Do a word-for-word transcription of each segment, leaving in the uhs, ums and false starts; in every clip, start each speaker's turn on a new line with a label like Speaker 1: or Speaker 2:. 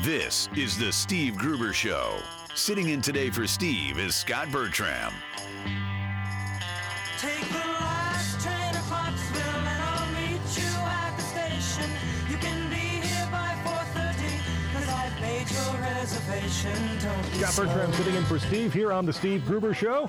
Speaker 1: This is the Steve Gruber Show. Sitting in today for Steve is Scott Bertram.
Speaker 2: Take the last train to Clarksville and I'll meet you at the station. You can be here by four thirty because I've made your reservation. Don't be
Speaker 3: Scott Bertram sitting in for Steve here on the Steve Gruber Show.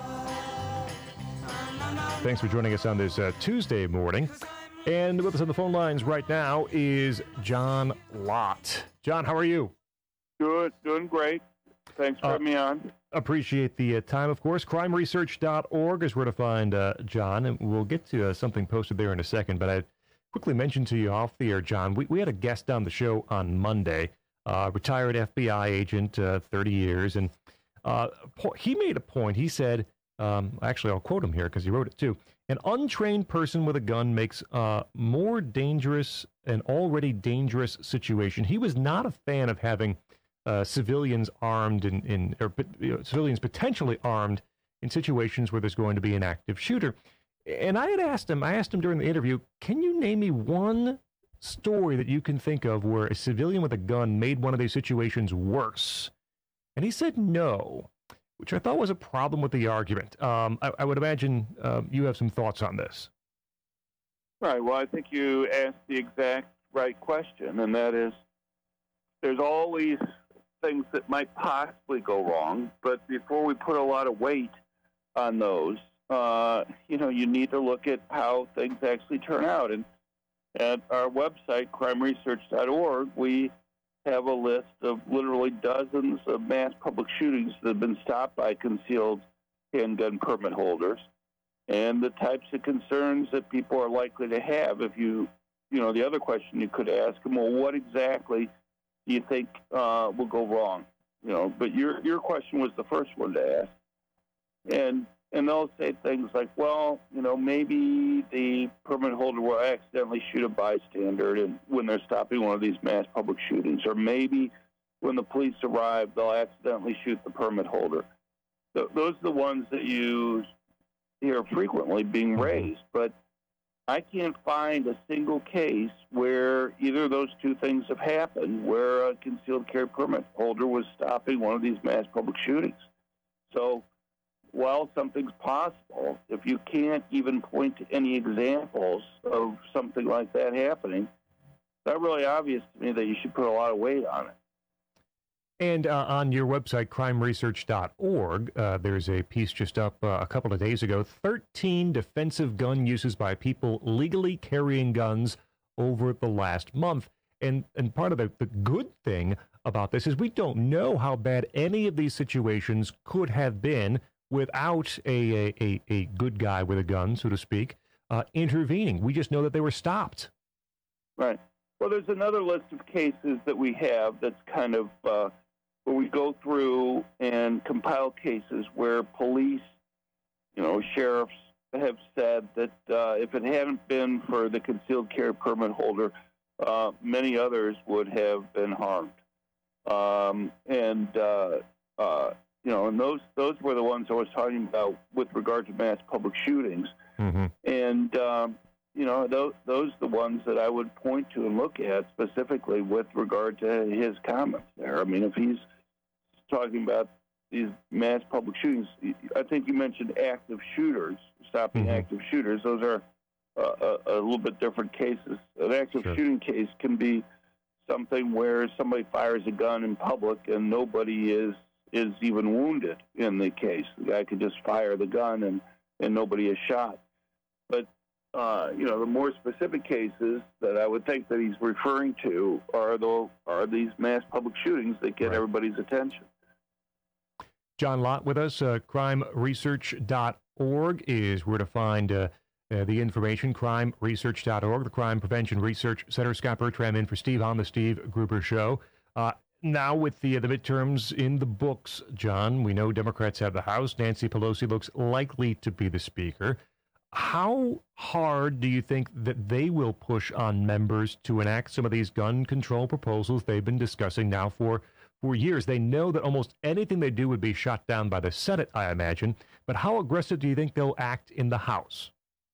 Speaker 3: Thanks for joining us on this uh, Tuesday morning. And with us on the phone lines right now is John Lott. John, how are you?
Speaker 4: Good, doing great. Thanks for
Speaker 3: uh,
Speaker 4: having me on.
Speaker 3: Appreciate the uh, time, of course. crime research dot org is where to find uh, John, and we'll get to uh, something posted there in a second. But I quickly mentioned to you off the air, John, we, we had a guest on the show on Monday, uh, retired F B I agent, uh, thirty years, and uh, he made a point. He said, um, actually, I'll quote him here because he wrote it too. An untrained person with a gun makes a more dangerous, an already dangerous situation. He was not a fan of having uh, civilians armed in, in or you know, civilians potentially armed in situations where there's going to be an active shooter. And I had asked him, I asked him during the interview, can you name me one story that you can think of where a civilian with a gun made one of these situations worse? And he said no, which I thought was a problem with the argument. Um, I, I would imagine uh, you have some thoughts on this.
Speaker 4: Right. Well, I think you asked the exact right question, and that is, there's always things that might possibly go wrong, but before we put a lot of weight on those, uh, you know, you need to look at how things actually turn out. And at our website, crime research dot org, we have a list of literally dozens of mass public shootings that have been stopped by concealed handgun permit holders, and the types of concerns that people are likely to have. If you, you know, the other question you could ask them, well, what exactly do you think uh, will go wrong? You know, but your your question was the first one to ask, and and they'll say things like, well, you know, maybe the permit holder will accidentally shoot a bystander and when they're stopping one of these mass public shootings, or maybe when the police arrive, they'll accidentally shoot the permit holder. So those are the ones that you hear frequently being raised, but I can't find a single case where either of those two things have happened, where a concealed carry permit holder was stopping one of these mass public shootings. So while something's possible, if you can't even point to any examples of something like that happening, it's not really obvious to me that you should put a lot of weight on it.
Speaker 3: And uh, on your website, crime research dot org, uh, there's a piece just up uh, a couple of days ago, thirteen defensive gun uses by people legally carrying guns over the last month. And and part of the, the good thing about this is we don't know how bad any of these situations could have been without a, a, a good guy with a gun, so to speak, uh, intervening. We just know that they were stopped.
Speaker 4: Right. Well, there's another list of cases that we have that's kind of uh, where we go through and compile cases where police, you know, sheriffs have said that uh, if it hadn't been for the concealed carry permit holder, uh, many others would have been harmed. Um, and, uh, uh, you know, and those those were the ones I was talking about with regard to mass public shootings. Mm-hmm. And, um, you know, those those are the ones that I would point to and look at specifically with regard to his comments there. I mean, if he's talking about these mass public shootings, I think you mentioned active shooters, stopping mm-hmm. active shooters. Those are uh, a, a little bit different cases. An active sure. shooting case can be something where somebody fires a gun in public and nobody is is even wounded in the case. The guy could just fire the gun and, and nobody is shot. But, uh, you know, the more specific cases that I would think that he's referring to are the are these mass public shootings that get right. everybody's attention.
Speaker 3: John Lott with us. Uh, crime research dot org is where to find uh, uh, the information. crime research dot org, the Crime Prevention Research Center. Scott Bertram in for Steve on the Steve Gruber Show. Uh, Now with the uh, the midterms in the books, John, we know Democrats have the House. Nancy Pelosi looks likely to be the Speaker. How hard do you think that they will push on members to enact some of these gun control proposals they've been discussing now for, for years? They know that almost anything they do would be shot down by the Senate, I imagine. But how aggressive do you think they'll act in the House?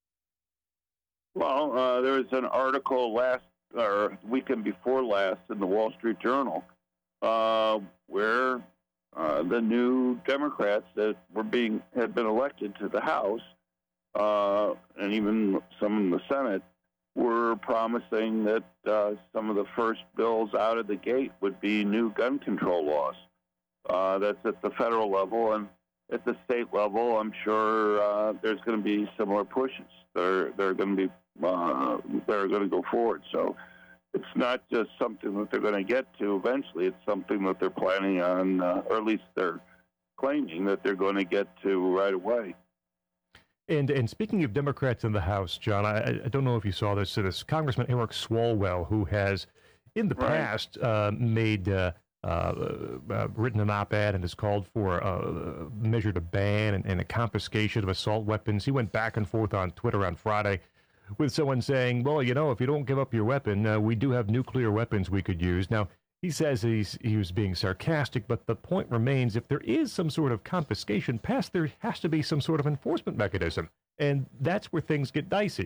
Speaker 4: Well, uh, there was an article last or weekend before last in the Wall Street Journal uh, where uh, the new Democrats that were being had been elected to the House, uh, and even some in the Senate, were promising that uh, some of the first bills out of the gate would be new gun control laws. Uh, that's at the federal level, and at the state level, I'm sure uh, there's going to be similar pushes. They're they're going to be uh, they're going to go forward. So it's not just something that they're going to get to eventually. It's something that they're planning on, uh, or at least they're claiming that they're going to get to right away.
Speaker 3: And and speaking of Democrats in the House, John, I, I don't know if you saw this. This Congressman Eric Swalwell, who has in the
Speaker 4: Right.
Speaker 3: past uh, made uh, uh, uh, written an op-ed and has called for a measure to ban and, and a confiscation of assault weapons. He went back and forth on Twitter on Friday with someone saying, "Well, you know, if you don't give up your weapon, uh, we do have nuclear weapons we could use." Now, he says he's he was being sarcastic, but the point remains: if there is some sort of confiscation passed, there has to be some sort of enforcement mechanism, and that's where things get dicey.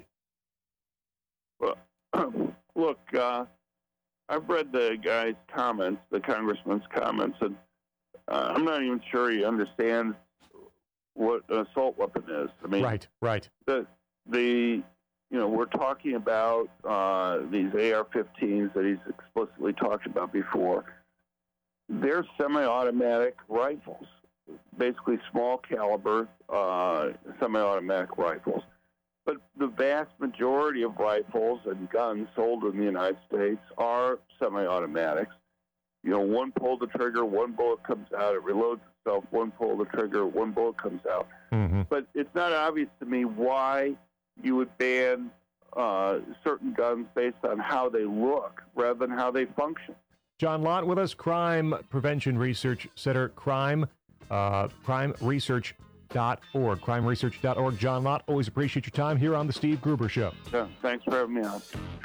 Speaker 4: Well, look, uh, I've read the guy's comments, the congressman's comments, and uh, I'm not even sure he understands what an assault weapon is. I mean,
Speaker 3: Right, right.
Speaker 4: the the you know, we're talking about uh, these A R fifteens that he's explicitly talked about before. They're semi-automatic rifles, basically small caliber uh, semi-automatic rifles. But the vast majority of rifles and guns sold in the United States are semi-automatics. You know, one pull the trigger, one bullet comes out, it reloads itself, one pull the trigger, one bullet comes out.
Speaker 3: Mm-hmm.
Speaker 4: But it's not obvious to me why you would ban uh, certain guns based on how they look rather than how they function.
Speaker 3: John Lott with us, Crime Prevention Research Center, crime, uh, crime research dot org, crime research dot org. John Lott, always appreciate your time here on The Steve Gruber Show.
Speaker 4: Yeah, thanks for having me on.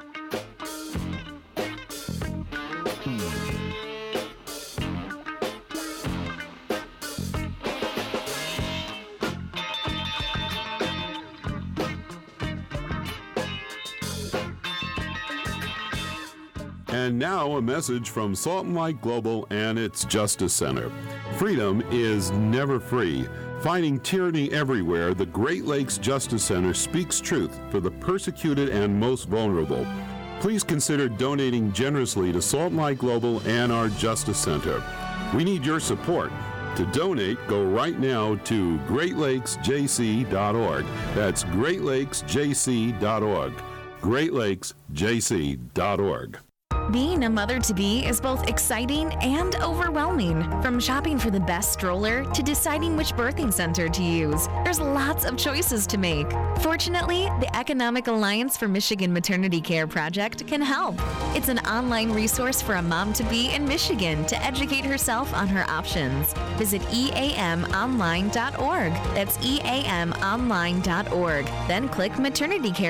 Speaker 5: And now a message from Salt and Light Global and its Justice Center. Freedom is never free. Fighting tyranny everywhere, the Great Lakes Justice Center speaks truth for the persecuted and most vulnerable. Please consider donating generously to Salt and Light Global and our Justice Center. We need your support. To donate, go right now to great lakes j c dot org. That's great lakes j c dot org. great lakes j c dot org.
Speaker 6: Being a mother-to-be is both exciting and overwhelming. From shopping for the best stroller to deciding which birthing center to use, there's lots of choices to make. Fortunately, the Economic Alliance for Michigan Maternity Care Project can help. It's an online resource for a mom-to-be in Michigan to educate herself on her options. Visit e a m online dot org. That's e a m online dot org. Then click Maternity Care